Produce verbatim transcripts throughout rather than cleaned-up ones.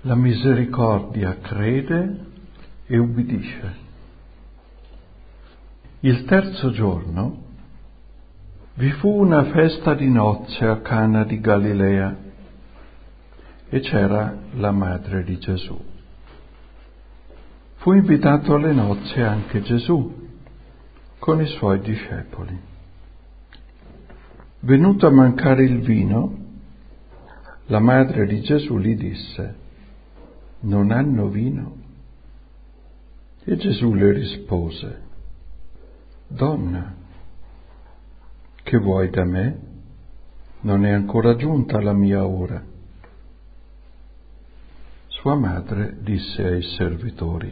La misericordia crede e ubbidisce. Il terzo giorno vi fu una festa di nozze a Cana di Galilea e c'era la madre di Gesù. Fu invitato alle nozze anche Gesù con i suoi discepoli. Venuto a mancare il vino, la madre di Gesù gli disse: non hanno vino? E Gesù le rispose: Donna, che vuoi da me? Non è ancora giunta la mia ora. Sua madre disse ai servitori: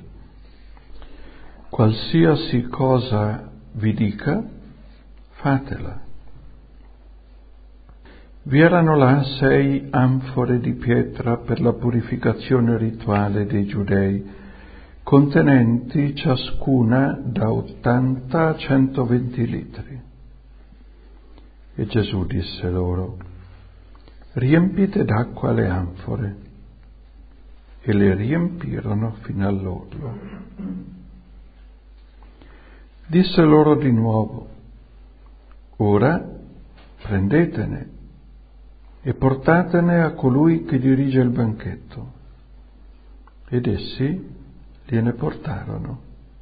qualsiasi cosa vi dica, fatela. Vi erano là sei anfore di pietra per la purificazione rituale dei Giudei, contenenti ciascuna da ottanta a centoventi litri. E Gesù disse loro: riempite d'acqua le anfore. E le riempirono fino all'orlo. Disse loro di nuovo: ora prendetene e portatene a colui che dirige il banchetto. Ed essi gliene portarono.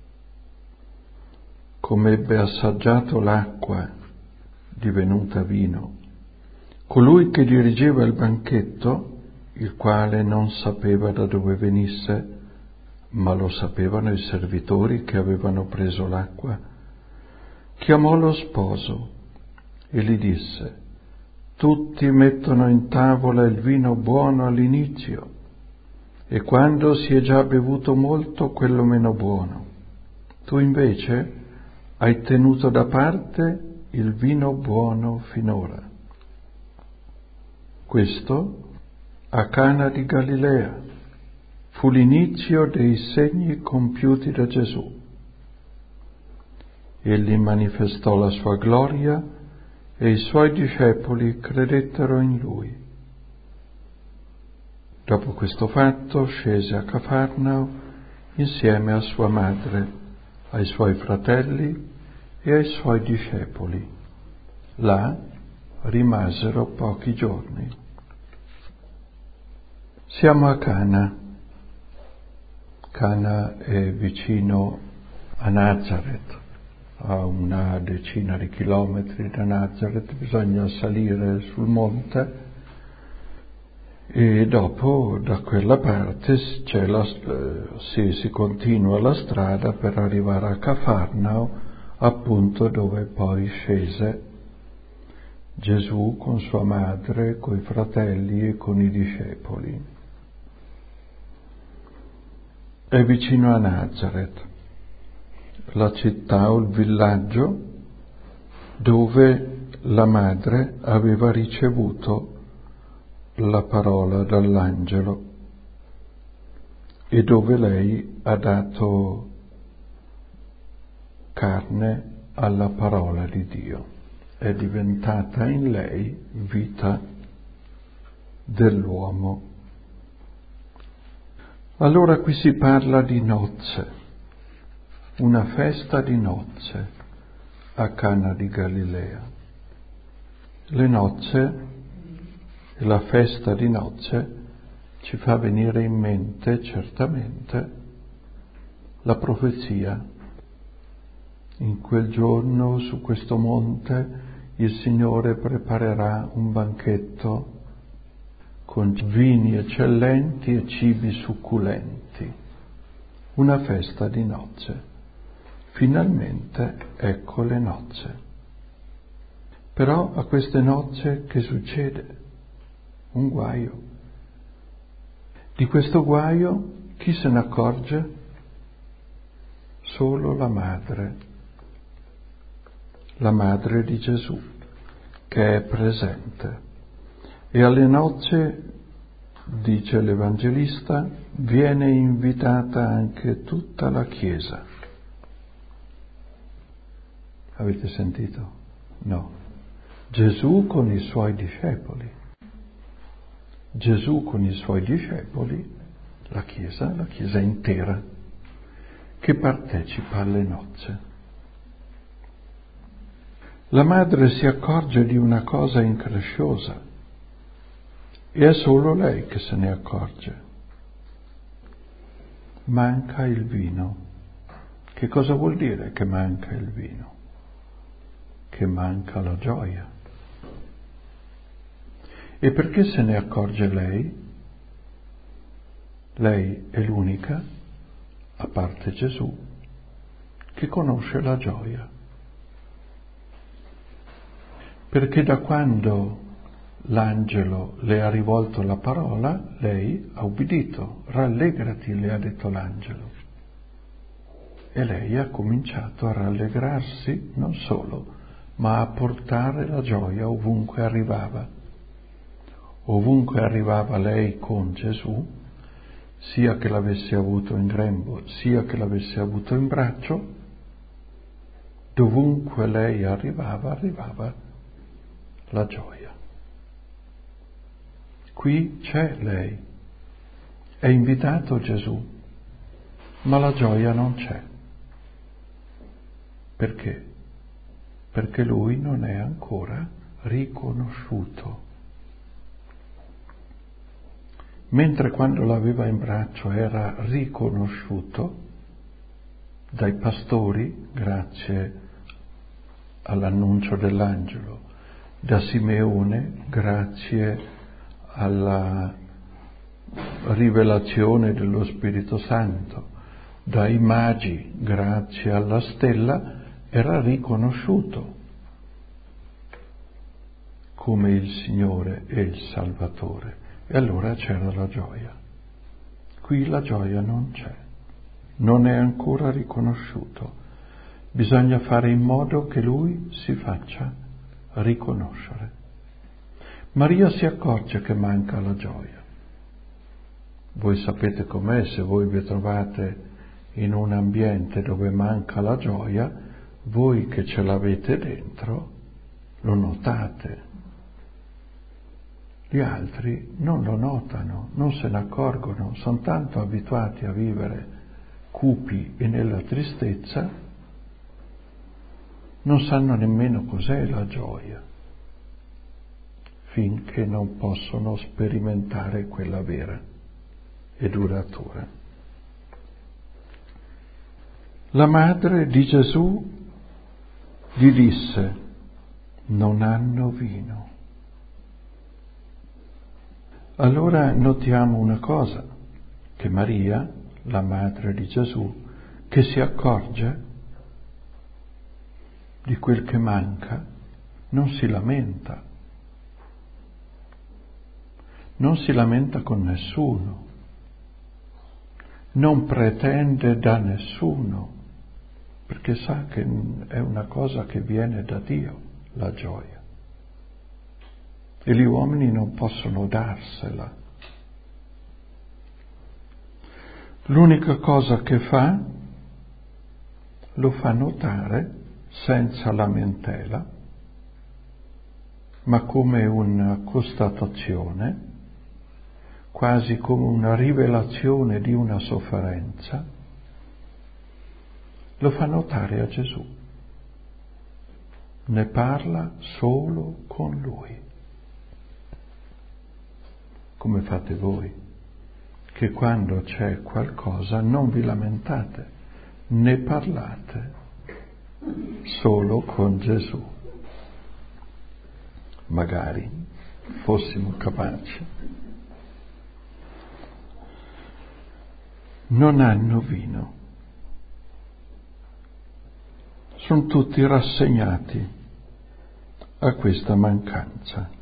Come ebbe assaggiato l'acqua divenuta vino, colui che dirigeva il banchetto, il quale non sapeva da dove venisse, ma lo sapevano i servitori che avevano preso l'acqua, chiamò lo sposo e gli disse: tutti mettono in tavola il vino buono all'inizio e quando si è già bevuto molto quello meno buono. Tu invece hai tenuto da parte il vino buono finora. Questo a Cana di Galilea fu l'inizio dei segni compiuti da Gesù. Egli manifestò la sua gloria e i suoi discepoli credettero in lui. Dopo questo fatto scese a Cafarnao insieme a sua madre, ai suoi fratelli e ai suoi discepoli. Là rimasero pochi giorni. Siamo a Cana. Cana è vicino a Nazareth, a una decina di chilometri da Nazareth, bisogna salire sul monte e dopo da quella parte c'è la, eh, sì, si continua la strada per arrivare a Cafarnao, appunto dove poi scese Gesù con sua madre, coi fratelli e con i discepoli. È vicino a Nazareth, la città o il villaggio dove la madre aveva ricevuto la parola dall'angelo e dove lei ha dato carne alla parola di Dio. È diventata in lei vita dell'uomo. Allora qui si parla di nozze, una festa di nozze a Cana di Galilea. Le nozze e la festa di nozze ci fa venire in mente certamente la profezia. In quel giorno su questo monte il Signore preparerà un banchetto con vini eccellenti e cibi succulenti, una festa di nozze. Finalmente ecco le nozze. Però a queste nozze che succede? Un guaio. Di questo guaio chi se ne accorge? Solo la madre, la madre di Gesù, che è presente. E alle nozze, dice l'Evangelista, viene invitata anche tutta la Chiesa. Avete sentito? No. Gesù con i suoi discepoli. Gesù con i suoi discepoli la Chiesa, la Chiesa intera, che partecipa alle nozze. La madre si accorge di una cosa incresciosa e è solo lei che se ne accorge. Manca il vino. Che cosa vuol dire che manca il vino? Che manca la gioia. E perché se ne accorge lei? Lei è l'unica, a parte Gesù, che conosce la gioia. Perché da quando l'angelo le ha rivolto la parola, lei ha ubbidito. Rallegrati, le ha detto l'angelo. E lei ha cominciato a rallegrarsi, non solo, ma a portare la gioia ovunque arrivava. Ovunque arrivava lei con Gesù, sia che l'avesse avuto in grembo, sia che l'avesse avuto in braccio, dovunque lei arrivava, arrivava la gioia. Qui c'è lei, è invitato Gesù, ma la gioia non c'è. Perché? Perché lui non è ancora riconosciuto. Mentre quando l'aveva in braccio era riconosciuto dai pastori, grazie all'annuncio dell'angelo, da Simeone, grazie alla rivelazione dello Spirito Santo, dai magi, grazie alla stella, era riconosciuto come il Signore e il Salvatore. E allora c'era la gioia. Qui la gioia non c'è, non è ancora riconosciuto. Bisogna fare in modo che lui si faccia riconoscere. Maria si accorge che manca la gioia. Voi sapete com'è, se voi vi trovate in un ambiente dove manca la gioia, voi che ce l'avete dentro lo notate. Gli altri non lo notano, non se ne accorgono, sono tanto abituati a vivere cupi e nella tristezza, non sanno nemmeno cos'è la gioia, finché non possono sperimentare quella vera e duratura. La madre di Gesù gli disse: non hanno vino. Allora notiamo una cosa, che Maria, la madre di Gesù, che si accorge di quel che manca, non si lamenta, non si lamenta con nessuno, non pretende da nessuno, perché sa che è una cosa che viene da Dio, la gioia. E gli uomini non possono darsela. L'unica cosa che fa, lo fa notare senza lamentela, ma come una constatazione, quasi come una rivelazione di una sofferenza, lo fa notare a Gesù. Ne parla solo con lui. Come fate voi, che quando c'è qualcosa non vi lamentate, ne parlate solo con Gesù. Magari fossimo capaci. Non hanno vino. Sono tutti rassegnati a questa mancanza.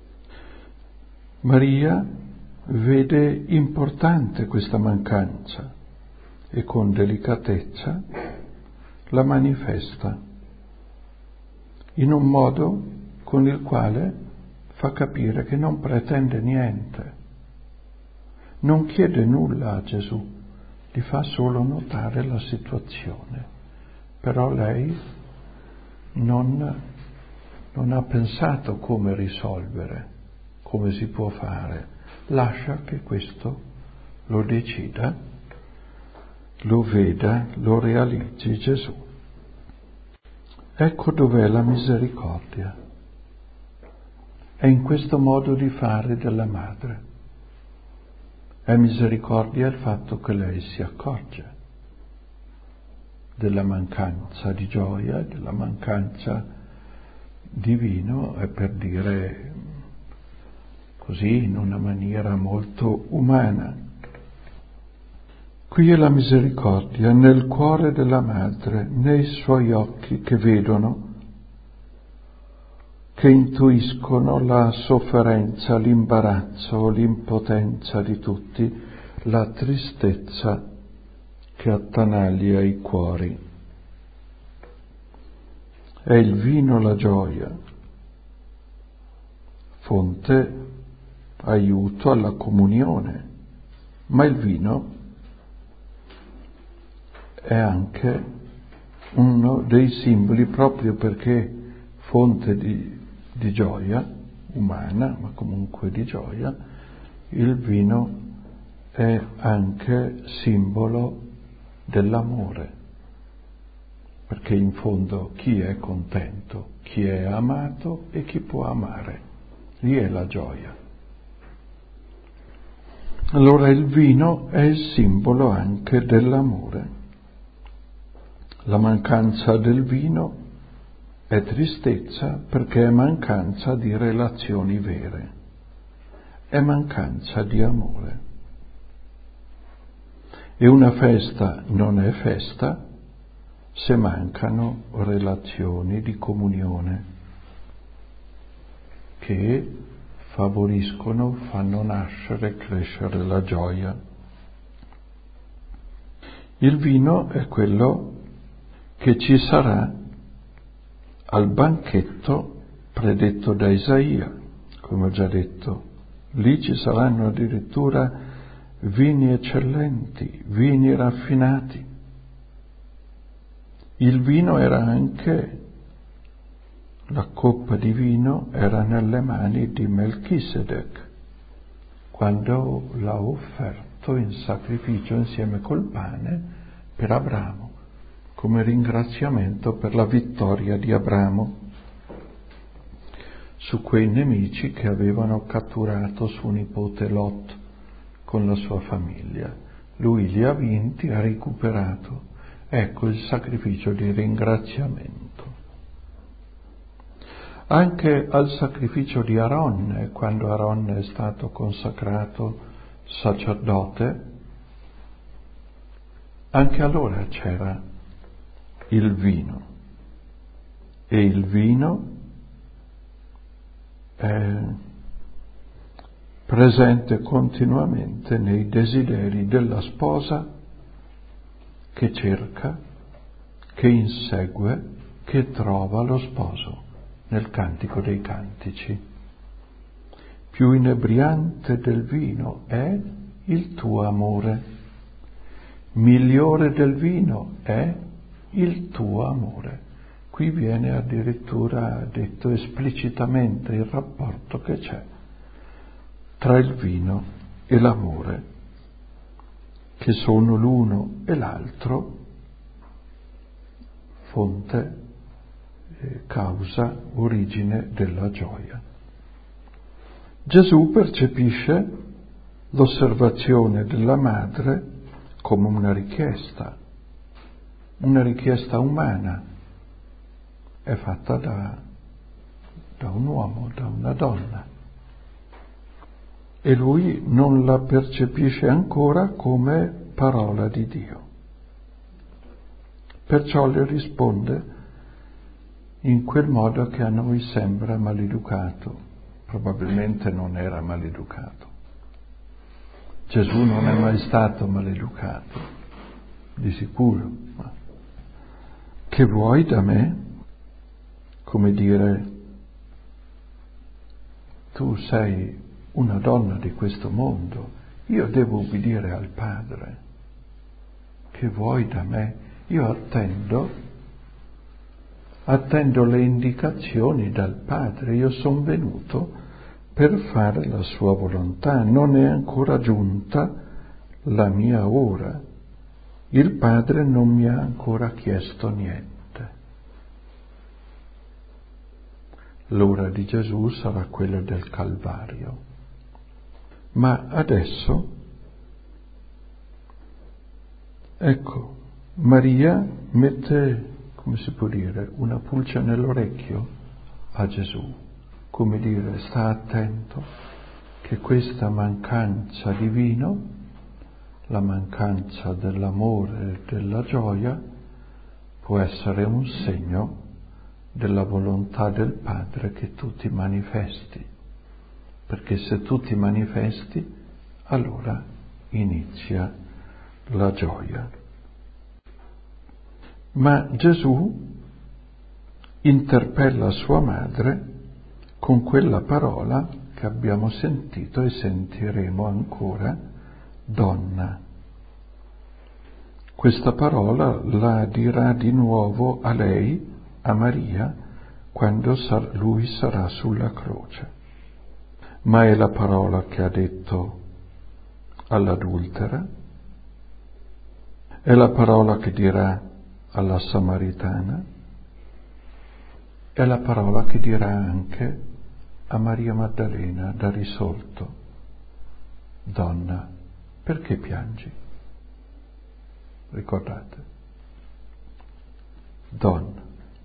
Maria vede importante questa mancanza e con delicatezza la manifesta in un modo con il quale fa capire che non pretende niente, non chiede nulla a Gesù, gli fa solo notare la situazione, però lei non, non ha pensato come risolvere, come si può fare, lascia che questo lo decida, lo veda, lo realizzi Gesù. Ecco dov'è la misericordia. È in questo modo di fare della madre. È misericordia il fatto che lei si accorge della mancanza di gioia, della mancanza di vino, è per dire così in una maniera molto umana. Qui è la misericordia nel cuore della madre, nei suoi occhi che vedono, che intuiscono la sofferenza, l'imbarazzo, l'impotenza di tutti, la tristezza che attanaglia i cuori. È il vino la gioia, fonte, aiuto alla comunione, ma il vino è anche uno dei simboli, proprio perché fonte di, di gioia umana, ma comunque di gioia, il vino è anche simbolo dell'amore, perché in fondo chi è contento, chi è amato e chi può amare, lì è la gioia. Allora il vino è il simbolo anche dell'amore. La mancanza del vino è tristezza perché è mancanza di relazioni vere, è mancanza di amore. E una festa non è festa se mancano relazioni di comunione che favoriscono, fanno nascere e crescere la gioia. Il vino è quello che ci sarà al banchetto predetto da Isaia, come ho già detto. Lì ci saranno addirittura vini eccellenti, vini raffinati. Il vino era anche, la coppa di vino era nelle mani di Melchisedec, quando l'ha offerto in sacrificio insieme col pane per Abramo, come ringraziamento per la vittoria di Abramo su quei nemici che avevano catturato suo nipote Lot con la sua famiglia. Lui li ha vinti, ha recuperato. Ecco il sacrificio di ringraziamento. Anche al sacrificio di Aaron, quando Aaron è stato consacrato sacerdote, anche allora c'era il vino, e il vino è presente continuamente nei desideri della sposa che cerca, che insegue, che trova lo sposo nel Cantico dei Cantici. Più inebriante del vino è il tuo amore, migliore del vino è il tuo amore. Qui viene addirittura detto esplicitamente il rapporto che c'è tra il vino e l'amore, che sono l'uno e l'altro fonte, eh, causa, origine della gioia. Gesù percepisce l'osservazione della madre come una richiesta, una richiesta umana, è fatta da, da un uomo, da una donna, e lui non la percepisce ancora come parola di Dio. Perciò le risponde in quel modo che a noi sembra maleducato. Probabilmente non era maleducato. Gesù non è mai stato maleducato, di sicuro. Ma che vuoi da me? Come dire, tu sei una donna di questo mondo, io devo ubbidire al Padre. Che vuoi da me? Io attendo, attendo le indicazioni dal Padre, io sono venuto per fare la sua volontà, non è ancora giunta la mia ora. Il Padre non mi ha ancora chiesto niente. L'ora di Gesù sarà quella del Calvario. Ma adesso, ecco, Maria mette, come si può dire, una pulce nell'orecchio a Gesù, come dire, sta attento che questa mancanza di vino, la mancanza dell'amore e della gioia, può essere un segno della volontà del Padre che tu ti manifesti, perché se tu ti manifesti, allora inizia la gioia. Ma Gesù interpella sua madre con quella parola che abbiamo sentito e sentiremo ancora, donna. Questa parola la dirà di nuovo a lei, a Maria, quando sar- lui sarà sulla croce. Ma è la parola che ha detto all'adultera, è la parola che dirà alla Samaritana, è la parola che dirà anche a Maria Maddalena da risolto. Donna, perché piangi? Ricordate? Donna.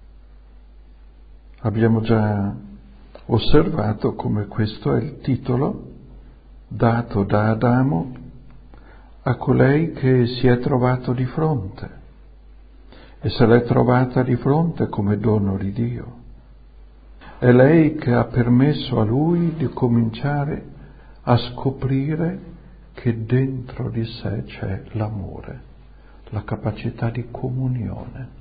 Abbiamo già osservato come questo è il titolo dato da Adamo a colei che si è trovato di fronte e se l'è trovata di fronte come dono di Dio. È lei che ha permesso a lui di cominciare a scoprire che dentro di sé c'è l'amore, la capacità di comunione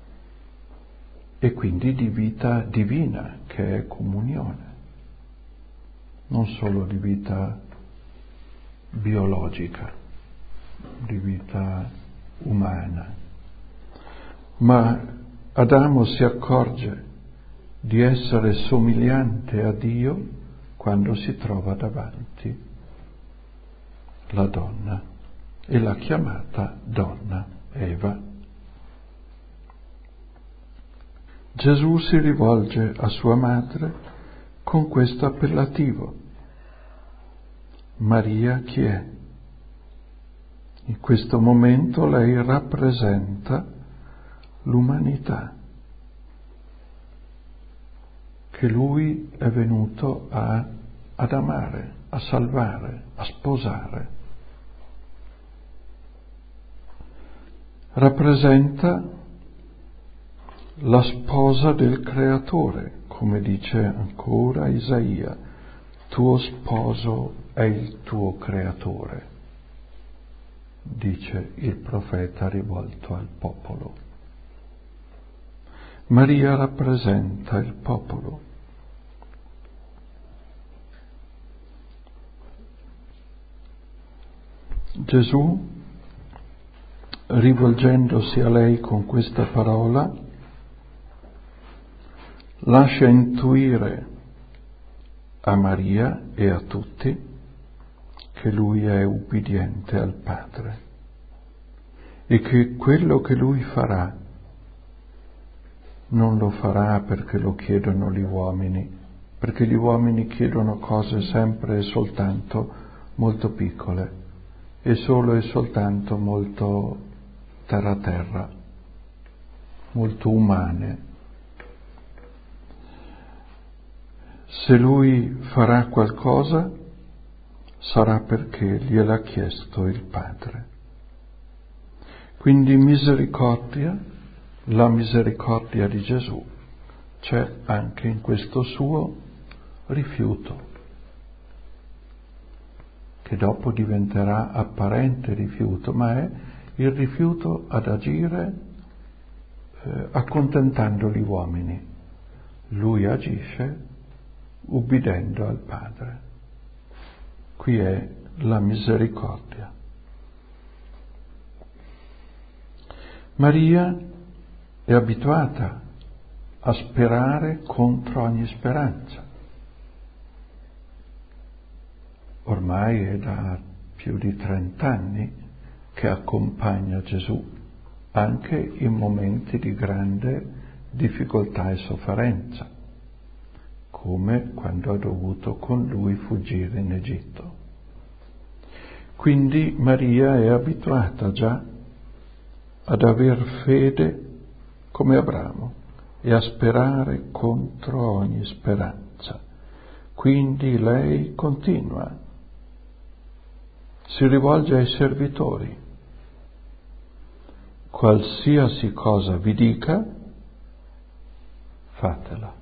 e quindi di vita divina che è comunione, non solo di vita biologica, di vita umana. Ma Adamo si accorge di essere somigliante a Dio quando si trova davanti la donna e l'ha chiamata donna, Eva. Gesù si rivolge a sua madre con questo appellativo. Maria chi è? In questo momento lei rappresenta l'umanità che lui è venuto a, ad amare, a salvare, a sposare. Rappresenta la sposa del Creatore, come dice ancora Isaia, tuo sposo è il tuo Creatore, dice il profeta rivolto al popolo. Maria rappresenta il popolo. Gesù, rivolgendosi a lei con questa parola, lascia intuire a Maria e a tutti che lui è ubbidiente al Padre e che quello che lui farà non lo farà perché lo chiedono gli uomini, perché gli uomini chiedono cose sempre e soltanto molto piccole e solo e soltanto molto terra-terra, molto umane. Se lui farà qualcosa sarà perché gliel'ha chiesto il Padre. Quindi misericordia, la misericordia di Gesù c'è anche in questo suo rifiuto, che dopo diventerà apparente rifiuto, ma è il rifiuto ad agire eh, accontentando gli uomini. Lui agisce ubbidendo al Padre. Qui è la misericordia. Maria è abituata a sperare contro ogni speranza. Ormai è da più di trent'anni che accompagna Gesù, anche in momenti di grande difficoltà e sofferenza, come quando ha dovuto con lui fuggire in Egitto. Quindi Maria è abituata già ad aver fede come Abramo e a sperare contro ogni speranza. Quindi lei continua, si rivolge ai servitori. Qualsiasi cosa vi dica, fatela.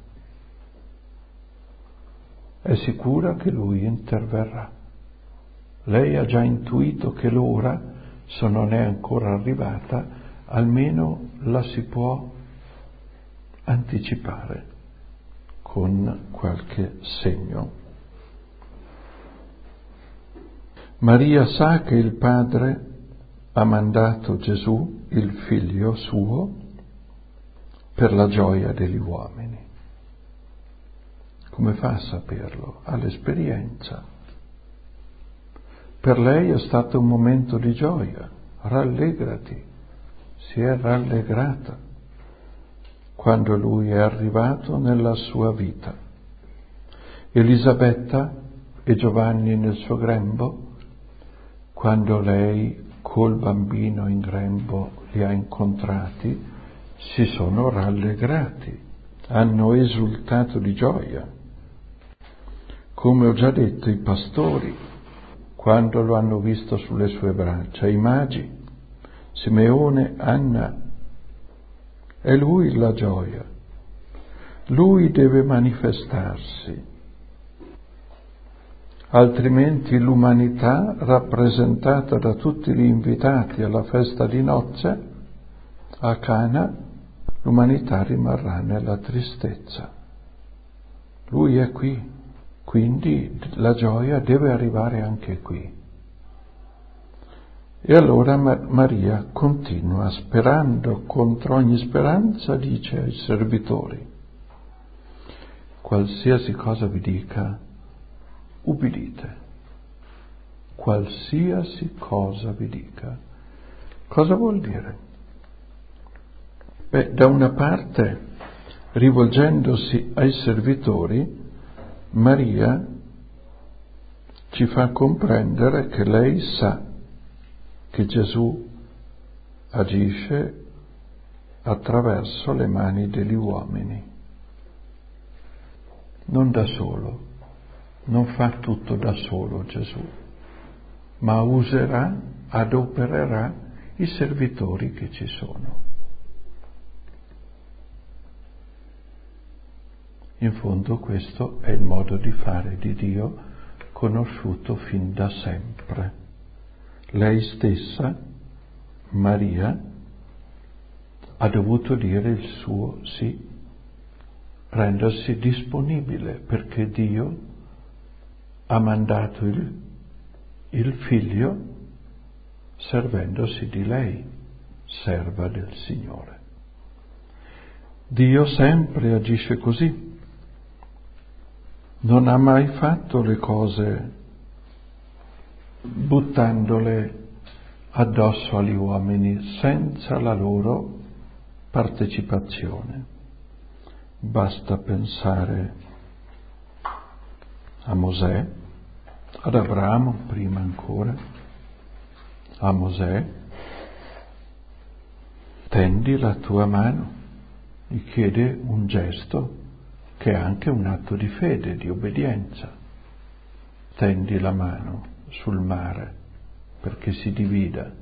È sicura che lui interverrà. Lei ha già intuito che l'ora, se non è ancora arrivata, almeno la si può anticipare con qualche segno. Maria sa che il Padre ha mandato Gesù, il figlio suo, per la gioia degli uomini. Come fa a saperlo? Ha l'esperienza. Per lei è stato un momento di gioia. Rallegrati. Si è rallegrata quando lui è arrivato nella sua vita. Elisabetta e Giovanni nel suo grembo, quando lei col bambino in grembo li ha incontrati, si sono rallegrati, hanno esultato di gioia. Come ho già detto, i pastori, quando lo hanno visto sulle sue braccia, i magi, Simeone, Anna, è lui la gioia. Lui deve manifestarsi, altrimenti l'umanità, rappresentata da tutti gli invitati alla festa di nozze a Cana, l'umanità rimarrà nella tristezza. Lui è qui, quindi la gioia deve arrivare anche qui. E allora Maria continua, sperando contro ogni speranza, dice ai servitori: qualsiasi cosa vi dica, ubbidite. Qualsiasi cosa vi dica. Cosa vuol dire? Beh, da una parte, rivolgendosi ai servitori, Maria ci fa comprendere che lei sa che Gesù agisce attraverso le mani degli uomini, non da solo, non fa tutto da solo Gesù, ma userà, adopererà i servitori che ci sono. In fondo questo è il modo di fare di Dio conosciuto fin da sempre. Lei stessa, Maria, ha dovuto dire il suo sì, rendersi disponibile, perché Dio ha mandato il, il figlio servendosi di lei, serva del Signore. Dio sempre agisce così. Non ha mai fatto le cose buttandole addosso agli uomini senza la loro partecipazione. Basta pensare a Mosè, ad Abramo prima ancora, a Mosè: tendi la tua mano, gli chiede un gesto che è anche un atto di fede, di obbedienza. Tendi la mano sul mare perché si divida.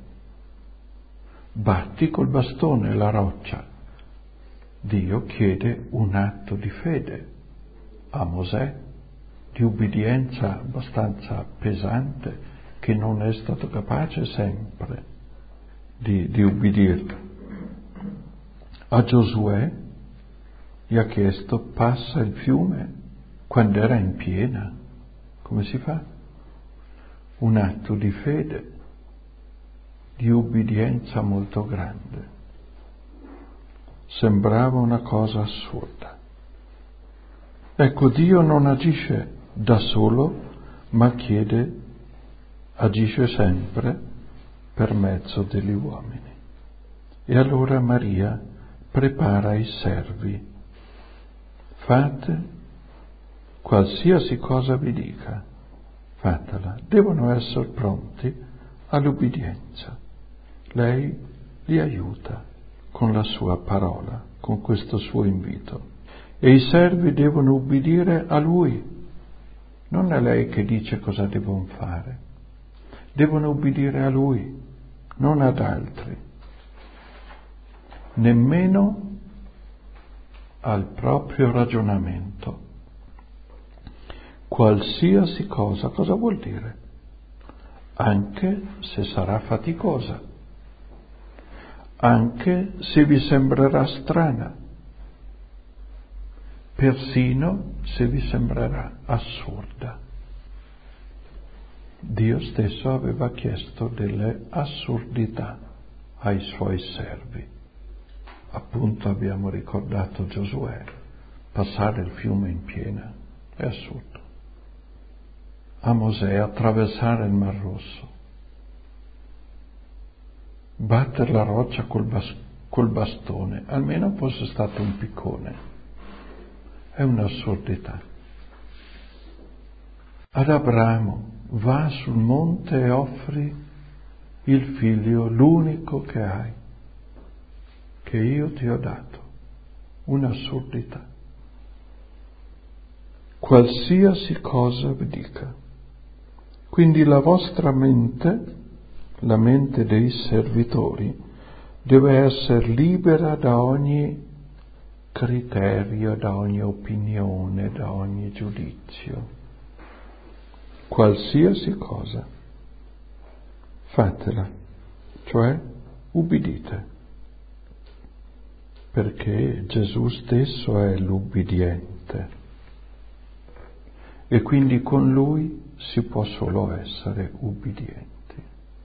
Batti col bastone la roccia. Dio chiede un atto di fede a Mosè, di ubbidienza abbastanza pesante, che non è stato capace sempre di, di ubbidirlo. A Giosuè gli ha chiesto: passa il fiume, quando era in piena. Come si fa? Un atto di fede, di ubbidienza molto grande. Sembrava una cosa assurda. Ecco, Dio non agisce da solo, ma chiede agisce sempre per mezzo degli uomini. E allora Maria prepara i servi. Fate qualsiasi cosa vi dica, fatela. Devono essere pronti all'ubbidienza. Lei li aiuta con la sua parola, con questo suo invito. E i servi devono ubbidire a lui. Non è lei che dice cosa devono fare. Devono ubbidire a lui, non ad altri. Nemmeno al proprio ragionamento. Qualsiasi cosa, cosa vuol dire? Anche se sarà faticosa, anche se vi sembrerà strana, persino se vi sembrerà assurda. Dio stesso aveva chiesto delle assurdità ai suoi servi. Appunto abbiamo ricordato Giosuè, passare il fiume in piena, è assurdo. A Mosè attraversare il Mar Rosso, battere la roccia col, bas- col bastone, almeno fosse stato un piccone, è un'assurdità. Ad Abramo, va sul monte e offri il figlio, l'unico che hai, che io ti ho dato, un'assurdità. Qualsiasi cosa vi dica. Quindi la vostra mente, la mente dei servitori, deve essere libera da ogni criterio, da ogni opinione, da ogni giudizio. Qualsiasi cosa, fatela, cioè ubbidite, perché Gesù stesso è l'ubbidiente e quindi con Lui si può solo essere ubbidienti.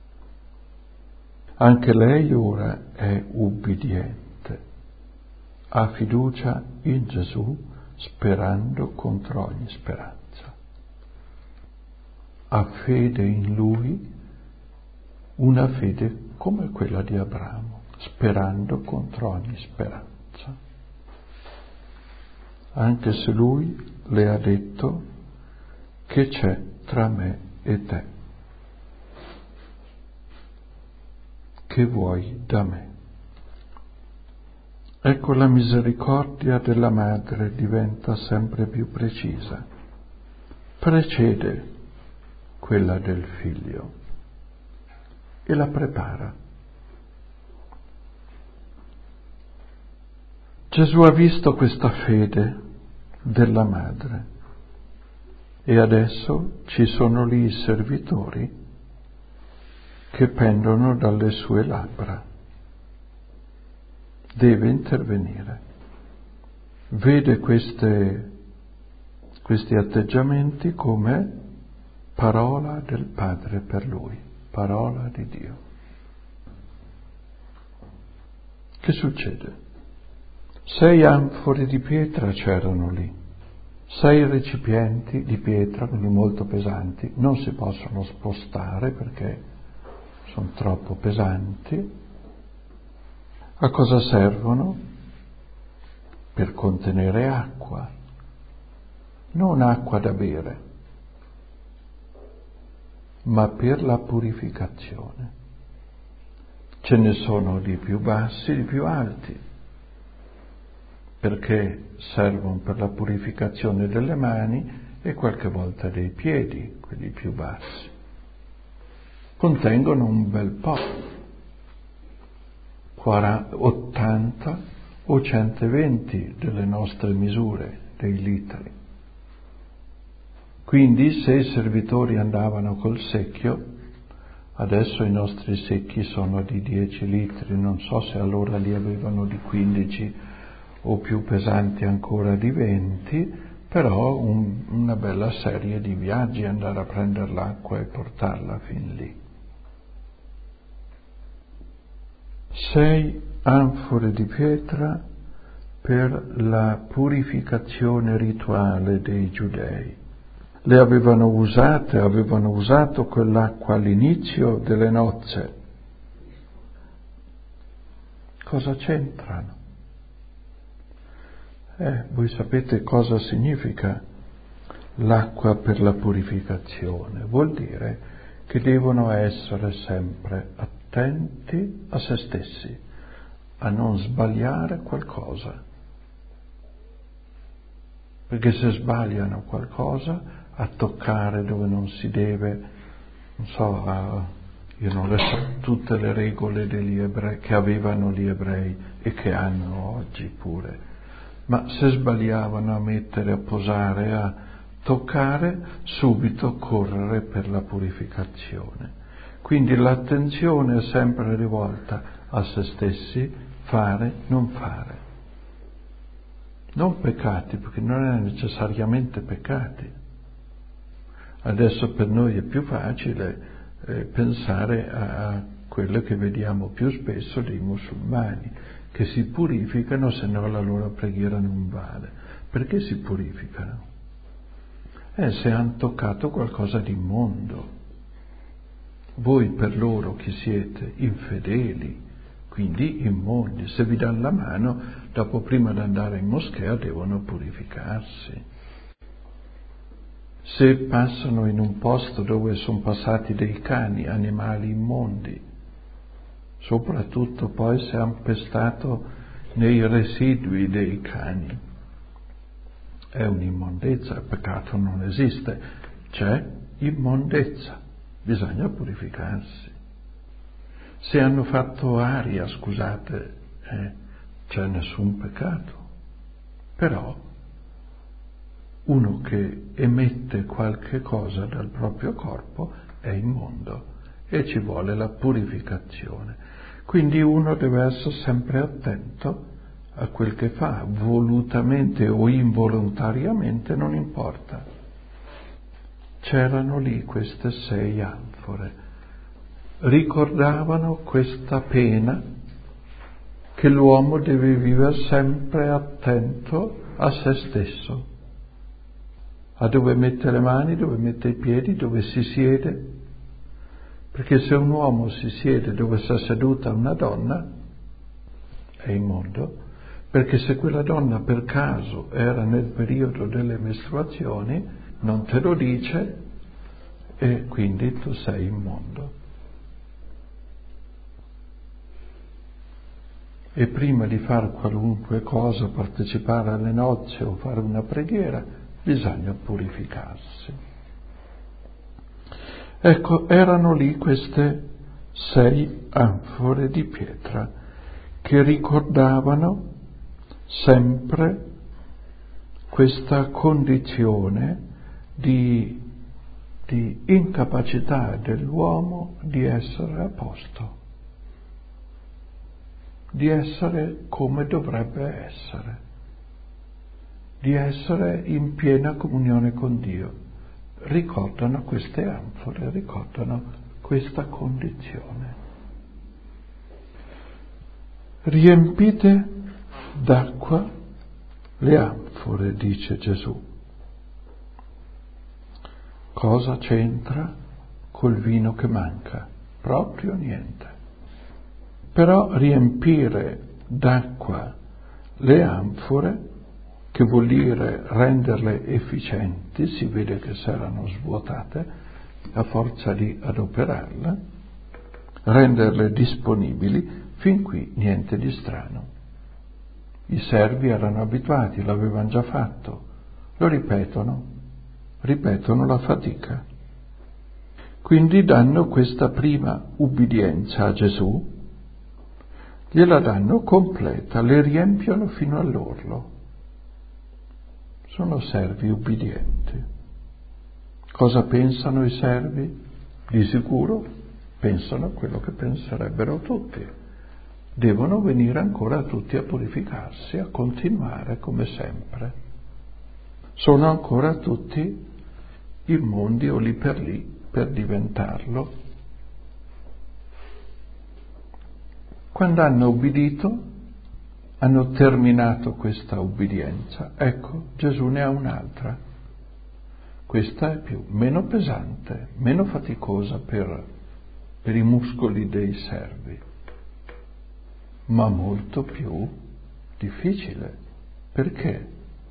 Anche lei ora è ubbidiente, ha fiducia in Gesù sperando contro ogni speranza. Ha fede in Lui, una fede come quella di Abramo, sperando contro ogni speranza. Anche se Lui le ha detto che c'è tra me e te, che vuoi da me. Ecco, la misericordia della madre diventa sempre più precisa, precede quella del figlio e la prepara. Gesù ha visto questa fede della madre e adesso ci sono lì i servitori che pendono dalle sue labbra. Deve intervenire. Vede queste, questi atteggiamenti come parola del Padre per lui, parola di Dio. Che succede? Sei anfore di pietra c'erano lì, sei recipienti di pietra, quindi molto pesanti, non si possono spostare perché sono troppo pesanti. A cosa servono? Per contenere acqua, non acqua da bere, ma per la purificazione. Ce ne sono di più bassi, di più alti, perché servono per la purificazione delle mani e qualche volta dei piedi, quelli più bassi. Contengono un bel po', ottanta o centoventi delle nostre misure, dei litri. Quindi se i servitori andavano col secchio, adesso i nostri secchi sono di dieci litri, non so se allora li avevano di quindici o più pesanti ancora di venti, però un, una bella serie di viaggi, andare a prendere l'acqua e portarla fin lì. Sei anfore di pietra per la purificazione rituale dei giudei. le avevano usate, avevano usato quell'acqua all'inizio delle nozze. Cosa c'entrano? Eh, voi sapete cosa significa l'acqua per la purificazione? Vuol dire che devono essere sempre attenti a se stessi, a non sbagliare qualcosa. Perché se sbagliano qualcosa, a toccare dove non si deve, non so, a, io non le so tutte le regole degli ebrei che avevano gli ebrei e che hanno oggi pure, ma se sbagliavano a mettere, a posare, a toccare, subito correre per la purificazione. Quindi l'attenzione è sempre rivolta a se stessi, fare, non fare. Non peccati, perché non è necessariamente peccati. Adesso per noi è più facile eh, pensare a, a quello che vediamo più spesso dei musulmani, che si purificano, se no la loro preghiera non vale. Perché si purificano? Eh, se hanno toccato qualcosa di immondo. Voi per loro chi siete? Infedeli, quindi immondi. Se vi danno la mano, dopo prima di andare in moschea devono purificarsi. Se passano in un posto dove sono passati dei cani, animali immondi, soprattutto poi se hanno pestato nei residui dei cani, è un'immondezza, il peccato non esiste, c'è immondezza, bisogna purificarsi. Se hanno fatto aria, scusate, eh, c'è nessun peccato, però uno che emette qualche cosa dal proprio corpo è immondo e ci vuole la purificazione. Quindi uno deve essere sempre attento a quel che fa, volutamente o involontariamente, non importa. C'erano lì queste sei anfore, ricordavano questa pena che l'uomo deve vivere sempre attento a se stesso, a dove mette le mani, dove mette i piedi, dove si siede, perché se un uomo si siede dove sta seduta una donna è immondo, perché se quella donna per caso era nel periodo delle mestruazioni non te lo dice e quindi tu sei immondo. E prima di fare qualunque cosa, partecipare alle nozze o fare una preghiera, bisogna purificarsi. Ecco, erano lì queste sei anfore di pietra che ricordavano sempre questa condizione di, di incapacità dell'uomo di essere a posto, di essere come dovrebbe essere, di essere in piena comunione con Dio. Ricordano queste anfore, ricordano questa condizione. Riempite d'acqua le anfore, dice Gesù. Cosa c'entra col vino che manca? Proprio niente. Però riempire d'acqua le anfore, che vuol dire renderle efficienti, si vede che si erano svuotate a forza di adoperarle, renderle disponibili, fin qui niente di strano. I servi erano abituati, l'avevano già fatto, lo ripetono, ripetono la fatica. Quindi danno questa prima ubbidienza a Gesù, gliela danno completa, le riempiono fino all'orlo. Sono servi ubbidienti. Cosa pensano i servi? Di sicuro pensano quello che penserebbero tutti. Devono venire ancora tutti a purificarsi, a continuare come sempre. Sono ancora tutti immondi o lì per lì per diventarlo. Quando hanno ubbidito, hanno terminato questa ubbidienza, ecco, Gesù ne ha un'altra. Questa è più, meno pesante, meno faticosa per, per i muscoli dei servi, ma molto più difficile. Perché?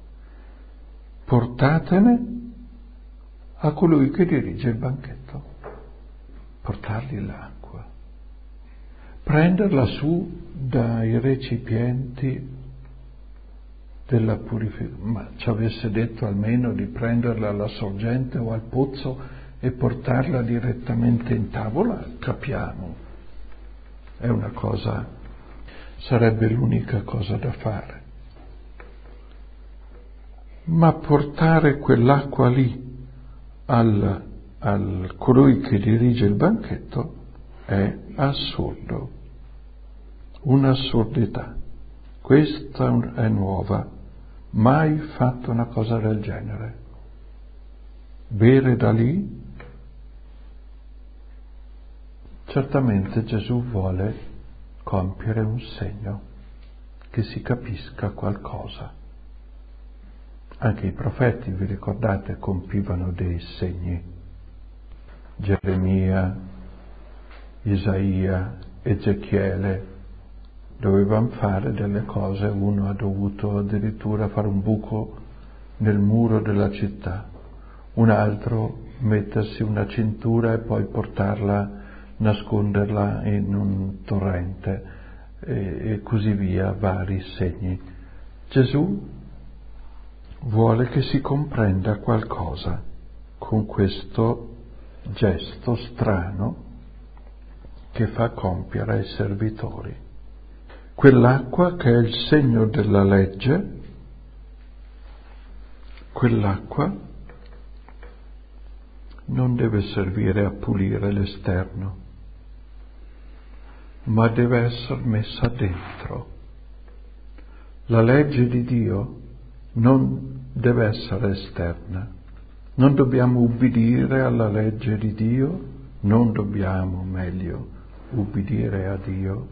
Portatene a colui che dirige il banchetto, portargli l'acqua, prenderla su dai recipienti della purificazione, ma ci avesse detto almeno di prenderla alla sorgente o al pozzo e portarla direttamente in tavola, capiamo, è una cosa, sarebbe l'unica cosa da fare. Ma portare quell'acqua lì al, al colui che dirige il banchetto è assurdo, un'assurdità. Questa è nuova, mai fatto una cosa del genere. Bere da lì? Certamente Gesù vuole compiere un segno, che si capisca qualcosa. Anche i profeti, vi ricordate, compivano dei segni. Geremia, Isaia, Ezechiele dovevano fare delle cose. Uno ha dovuto addirittura fare un buco nel muro della città, un altro mettersi una cintura e poi portarla, nasconderla in un torrente e, e così via, vari segni. Gesù vuole che si comprenda qualcosa con questo gesto strano che fa compiere ai servitori. Quell'acqua che è il segno della legge, quell'acqua non deve servire a pulire l'esterno, ma deve essere messa dentro. La legge di Dio non deve essere esterna. Non dobbiamo ubbidire alla legge di Dio, non dobbiamo, meglio, ubbidire a Dio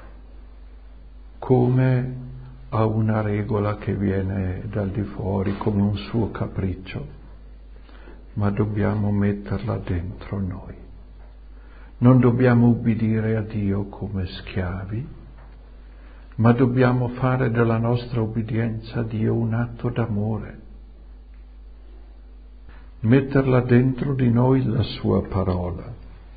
come a una regola che viene dal di fuori, come un suo capriccio, ma dobbiamo metterla dentro noi. Non dobbiamo ubbidire a Dio come schiavi, ma dobbiamo fare della nostra obbedienza a Dio un atto d'amore, metterla dentro di noi la sua parola,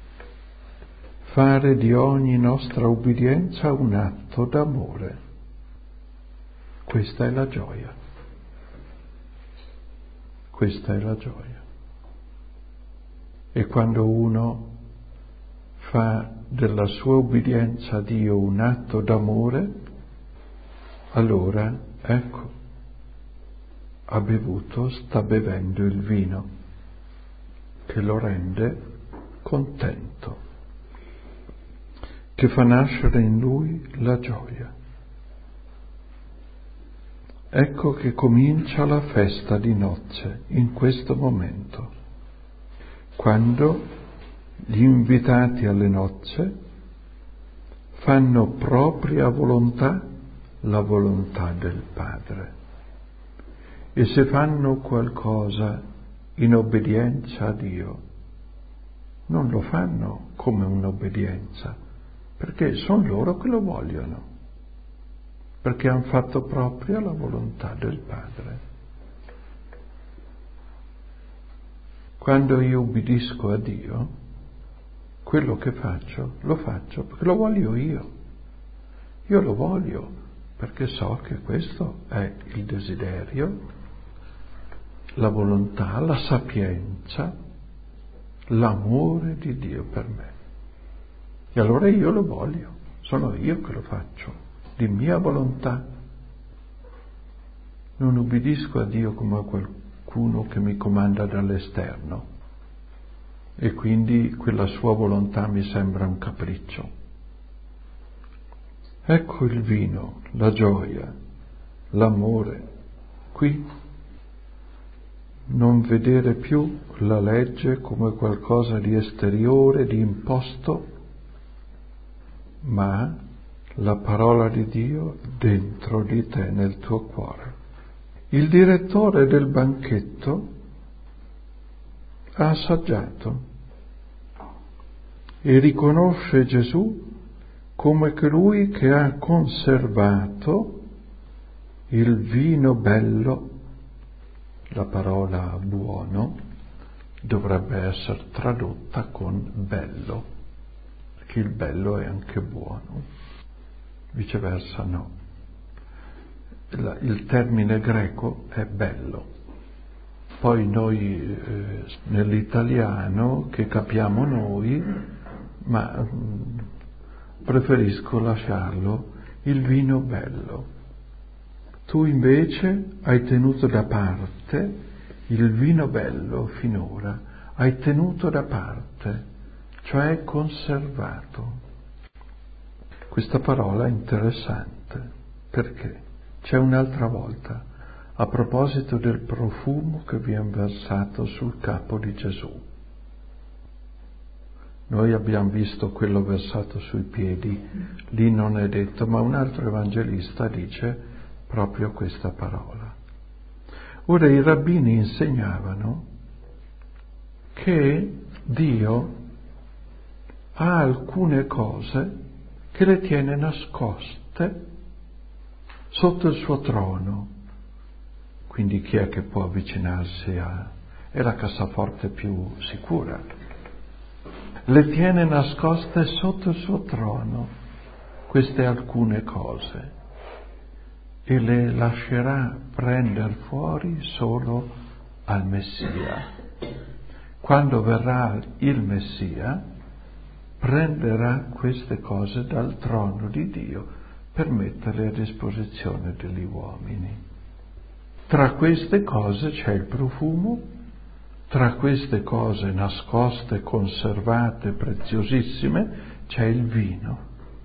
fare di ogni nostra obbedienza un atto d'amore. Questa è la gioia. Questa è la gioia. E quando uno fa della sua obbedienza a Dio un atto d'amore, allora, ecco, ha bevuto, sta bevendo il vino che lo rende contento, che fa nascere in lui la gioia. Ecco che comincia la festa di nozze in questo momento, quando gli invitati alle nozze fanno propria volontà la volontà del Padre. E se fanno qualcosa in obbedienza a Dio, non lo fanno come un'obbedienza, perché sono loro che lo vogliono, perché hanno fatto propria la volontà del Padre. Quando io ubbidisco a Dio, quello che faccio, lo faccio perché lo voglio io. Io lo voglio perché so che questo è il desiderio, la volontà, la sapienza, l'amore di Dio per me. E allora io lo voglio, sono io che lo faccio, di mia volontà. Non ubbidisco a Dio come a qualcuno che mi comanda dall'esterno e quindi quella sua volontà mi sembra un capriccio. Ecco il vino, la gioia, l'amore. Qui non vedere più la legge come qualcosa di esteriore, di imposto, ma la parola di Dio dentro di te, nel tuo cuore. Il direttore del banchetto ha assaggiato e riconosce Gesù come colui che ha conservato il vino bello. La parola buono dovrebbe essere tradotta con bello, perché il bello è anche buono, viceversa no. Il termine greco è bello. Poi noi eh, nell'italiano che capiamo noi, ma mh, preferisco lasciarlo, il vino bello. Tu invece hai tenuto da parte il vino bello finora, hai tenuto da parte, cioè conservato. Questa parola è interessante, perché c'è un'altra volta, a proposito del profumo che viene versato sul capo di Gesù. Noi abbiamo visto quello versato sui piedi, lì non è detto, ma un altro evangelista dice proprio questa parola. Ora i rabbini insegnavano che Dio ha alcune cose che le tiene nascoste sotto il suo trono. Quindi chi è che può avvicinarsi a... è la cassaforte più sicura. Le tiene nascoste sotto il suo trono, queste alcune cose, e le lascerà prendere fuori solo al Messia. Quando verrà il Messia, prenderà queste cose dal trono di Dio per metterle a disposizione degli uomini. Tra queste cose c'è il profumo, tra queste cose nascoste, conservate, preziosissime, c'è il vino.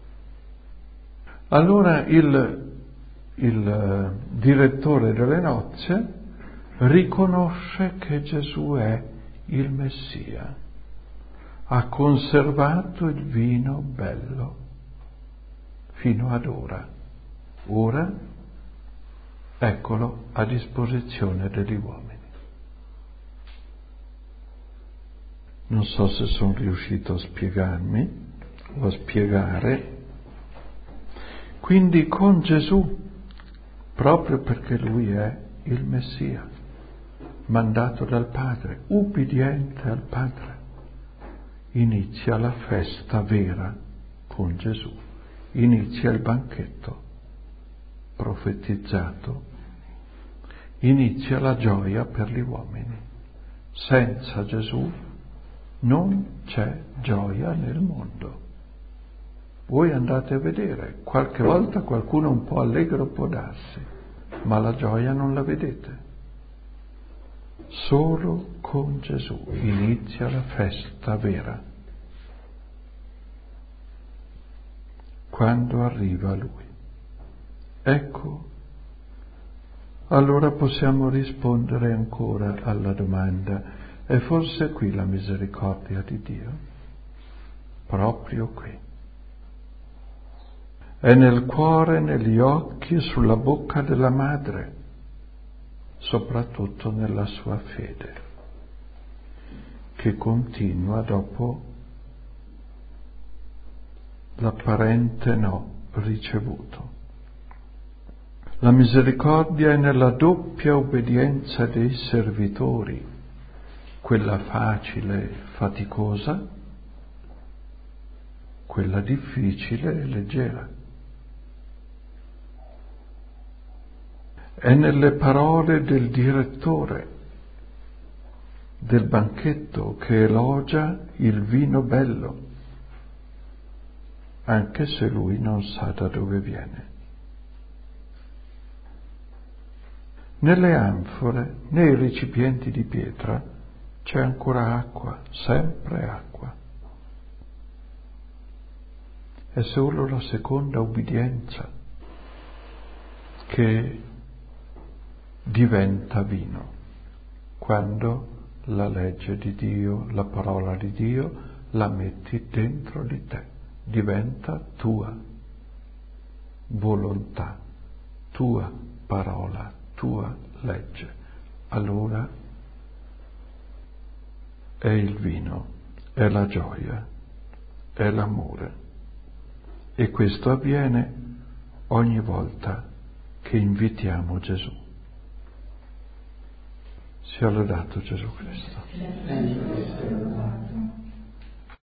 Allora il, il direttore delle nozze riconosce che Gesù è il Messia, ha conservato il vino bello fino ad ora. Ora eccolo a disposizione degli uomini. Non so se sono riuscito a spiegarmi o a spiegare. Quindi con Gesù, proprio perché Lui è il Messia, mandato dal Padre, ubbidiente al Padre, inizia la festa vera con Gesù, inizia il banchetto profetizzato, inizia la gioia per gli uomini. Senza Gesù non c'è gioia nel mondo. Voi andate a vedere, qualche volta qualcuno un po' allegro può darsi, ma la gioia non la vedete. Solo con Gesù inizia la festa vera, quando arriva Lui. Ecco, allora possiamo rispondere ancora alla domanda: è forse qui la misericordia di Dio? Proprio qui. È nel cuore, negli occhi e sulla bocca della madre, soprattutto nella sua fede, che continua dopo l'apparente no ricevuto. La misericordia è nella doppia obbedienza dei servitori, quella facile e faticosa, quella difficile e leggera. È nelle parole del direttore del banchetto che elogia il vino bello, anche se lui non sa da dove viene. Nelle anfore, nei recipienti di pietra, c'è ancora acqua, sempre acqua. È solo la seconda ubbidienza che diventa vino, quando la legge di Dio, la parola di Dio, la metti dentro di te, diventa tua volontà, tua parola, tua legge. Allora è il vino, è la gioia, è l'amore. E questo avviene ogni volta che invitiamo Gesù. Sia lodato Gesù Cristo.